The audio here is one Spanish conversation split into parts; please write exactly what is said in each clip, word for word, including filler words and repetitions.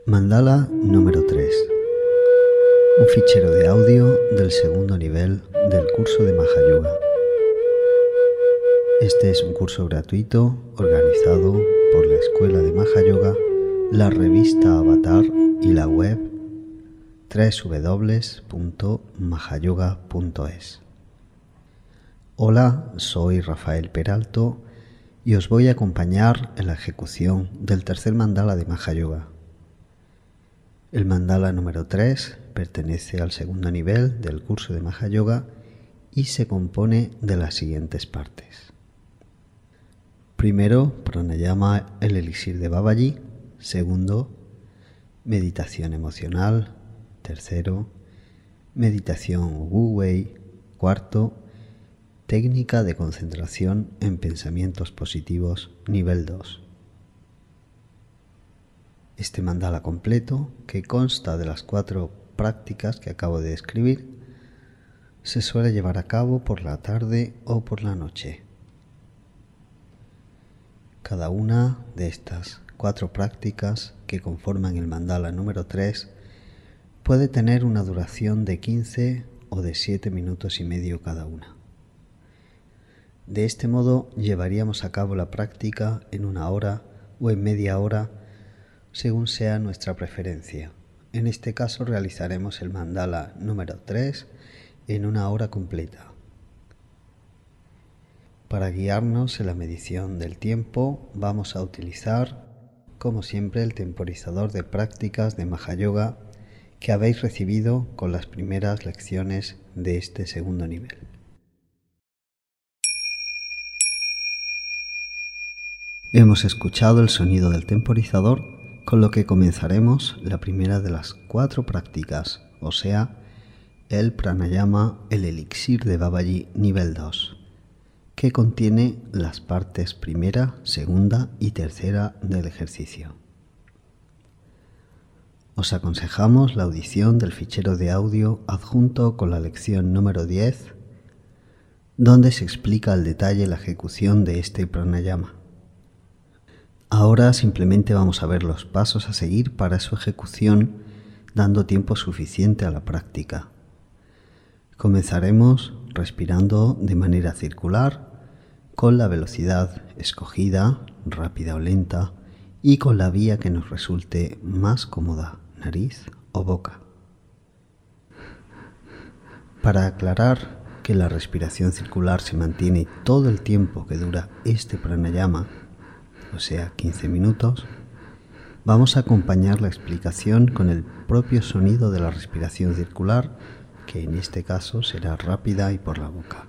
Mandala número tres. Un fichero de audio del segundo nivel del curso de Mahayoga. Este es un curso gratuito organizado por la Escuela de Mahayoga, la revista Avatar y la web doble u doble u doble u punto mahayoga punto es. Hola, soy Rafael Peralto y os voy a acompañar en la ejecución del tercer mandala de Mahayoga. El mandala número tres pertenece al segundo nivel del curso de Mahayoga y se compone de las siguientes partes. Primero, pranayama, el elixir de Babaji. Segundo, meditación emocional. Tercero, meditación Wu Wei. Cuarto, técnica de concentración en pensamientos positivos nivel dos. Este mandala completo, que consta de las cuatro prácticas que acabo de describir, se suele llevar a cabo por la tarde o por la noche. Cada una de estas cuatro prácticas que conforman el mandala número tres puede tener una duración de quince o de siete minutos y medio cada una. De este modo llevaríamos a cabo la práctica en una hora o en media hora según sea nuestra preferencia. En este caso realizaremos el mandala número tres en una hora completa. Para guiarnos en la medición del tiempo vamos a utilizar, como siempre, el temporizador de prácticas de Mahayoga que habéis recibido con las primeras lecciones de este segundo nivel. Hemos escuchado el sonido del temporizador, con lo que comenzaremos la primera de las cuatro prácticas, o sea, el pranayama, el elixir de Babaji nivel dos, que contiene las partes primera, segunda y tercera del ejercicio. Os aconsejamos la audición del fichero de audio adjunto con la lección número diez, donde se explica al detalle la ejecución de este pranayama. Ahora simplemente vamos a ver los pasos a seguir para su ejecución, dando tiempo suficiente a la práctica. Comenzaremos respirando de manera circular, con la velocidad escogida, rápida o lenta, y con la vía que nos resulte más cómoda, nariz o boca. Para aclarar que la respiración circular se mantiene todo el tiempo que dura este pranayama, o sea, quince minutos, vamos a acompañar la explicación con el propio sonido de la respiración circular, que en este caso será rápida y por la boca.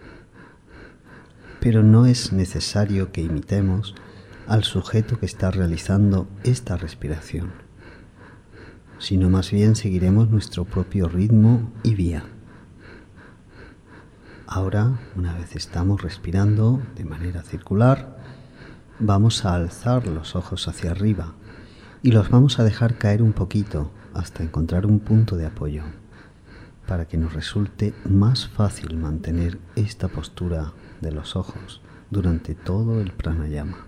Pero no es necesario que imitemos al sujeto que está realizando esta respiración, sino más bien seguiremos nuestro propio ritmo y vía. Ahora, una vez estamos respirando de manera circular, vamos a alzar los ojos hacia arriba y los vamos a dejar caer un poquito hasta encontrar un punto de apoyo, para que nos resulte más fácil mantener esta postura de los ojos durante todo el pranayama.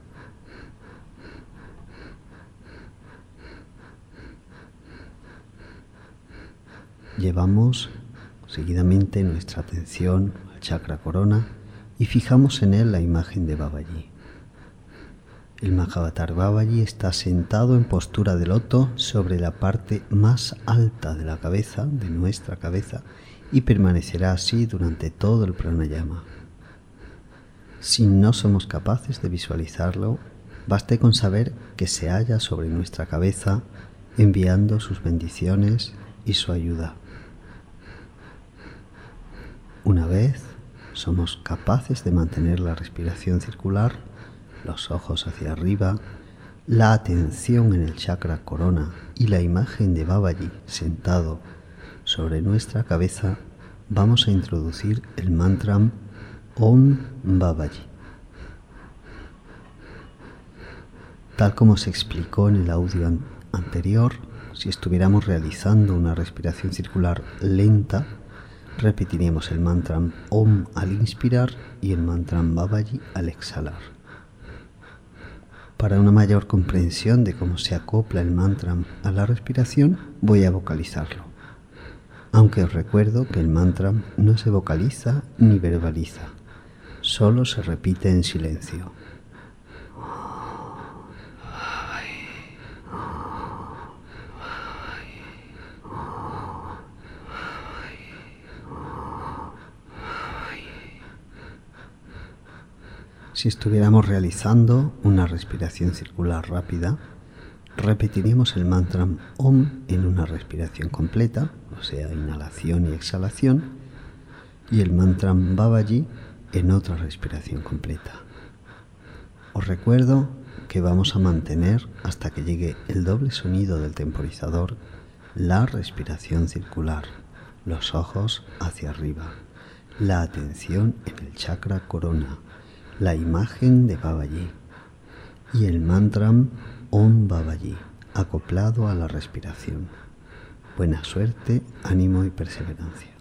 Llevamos seguidamente nuestra atención al chakra corona y fijamos en él la imagen de Babaji. El Mahavatar Babaji está sentado en postura de loto sobre la parte más alta de la cabeza, de nuestra cabeza, y permanecerá así durante todo el pranayama. Si no somos capaces de visualizarlo, baste con saber que se halla sobre nuestra cabeza, enviando sus bendiciones y su ayuda. Una vez somos capaces de mantener la respiración circular, los ojos hacia arriba, la atención en el chakra corona y la imagen de Babaji sentado sobre nuestra cabeza, vamos a introducir el mantra Om Babaji. Tal como se explicó en el audio an- anterior, si estuviéramos realizando una respiración circular lenta, repetiríamos el mantra Om al inspirar y el mantra Babaji al exhalar. Para una mayor comprensión de cómo se acopla el mantra a la respiración, voy a vocalizarlo. Aunque os recuerdo que el mantra no se vocaliza ni verbaliza, solo se repite en silencio. Si estuviéramos realizando una respiración circular rápida, repetiríamos el mantra Om en una respiración completa, o sea, inhalación y exhalación, y el mantra Babaji en otra respiración completa. Os recuerdo que vamos a mantener hasta que llegue el doble sonido del temporizador la respiración circular, los ojos hacia arriba, la atención en el chakra corona, la imagen de Babaji y el mantra Om Babaji acoplado a la respiración. Buena suerte, ánimo y perseverancia.